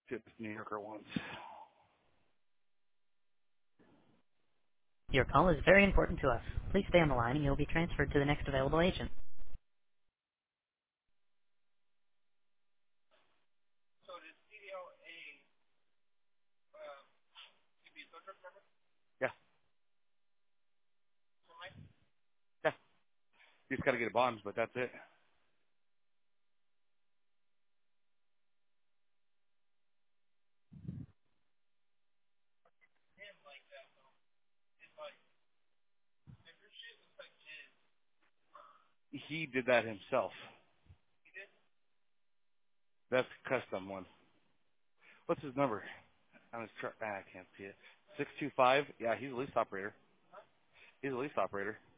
See what this New Yorker wants. Your call is very important to us. Please stay on the line and you'll be transferred to the next available agent. Yeah, yeah. You just got to get a bonds, but that's it. He did that himself. That's a custom one. What's his number on his truck? I can't see it. 625. Yeah, he's a lease operator. He's a lease operator.